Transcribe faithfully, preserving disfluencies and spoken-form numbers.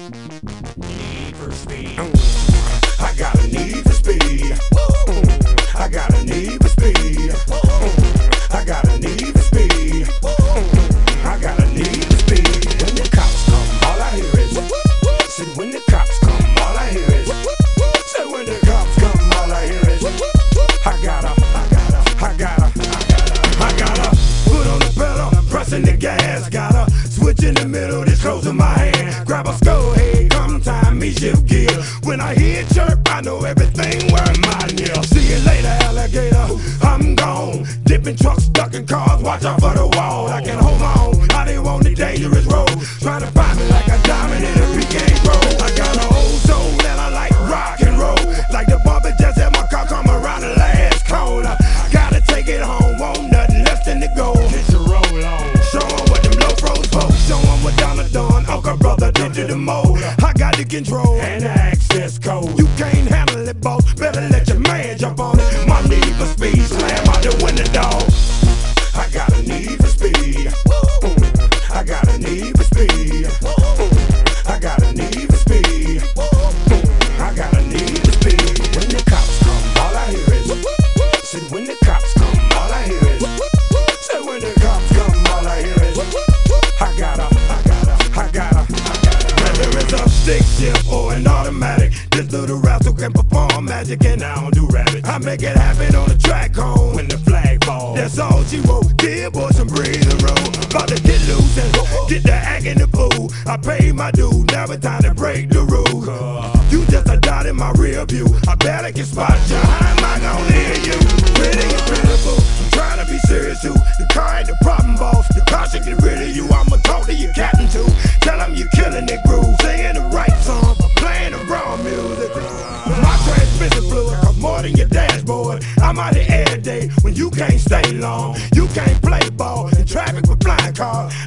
Need for speed. I got a need for speed. I got a need for speed. I got a need for speed. I got a need for speed. When the cops come, all I hear is. Said when the cops come, all I hear is. Said when the cops come, all I hear is. I gotta, I gotta, I gotta, I gotta put on the pedal, pressing the gas. Gotta switch in the middle, this closing my hand. Grab a skull head, come time me shift gear. When I hear chirp, I know everything where my near. See you later, alligator. I'm gone. Dipping trucks, ducking cars, watch out for the wall. I can hold my own. I didn't want the dangerous road. Trying to find me like a diamond in a pecan grove. I got an old soul and I like rock and roll. Like the bumper just had my car come around the last corner. Gotta take it home, won't nothing less than the goal. Get your roll on. Show 'em what them low pros for. Show 'em what Donna done. Uncle brother did to the mold. I got the control and the access code. You can't handle it, boss. Better let your man jump on it. My need for speed, slam out the window, dog. I got a need for speed. I got a need for speed. I got a need for speed. I got a need for speed. When the cops come, all I hear is. Said when the cops come, all I hear is. Said when the cops come, all I hear is. I gotta, I gotta, I gotta, I gotta. Whether it's a stick shift or an automatic, this little rascal can perform magic and I don't do rabbit. I make it happen on the track home when the flag falls. That's all she wrote. Did boy some breathing room. About to get loose and get the act in the fool. I paid my due, now it's time to break the rules. You just a dot in my rear view. I bet I can spot you. How am I gonna hear you? Really incredible. I'm trying to be serious too. The car ain't the problem, boss. The car should get rid of you. I'ma talk to your captain too. Tell him you're killing it groove. Singing the right song, playing the wrong music. My transmission fluid costs more than your dashboard. I'm out here every day when you can't stay long. You can't play ball in traffic with flying cars.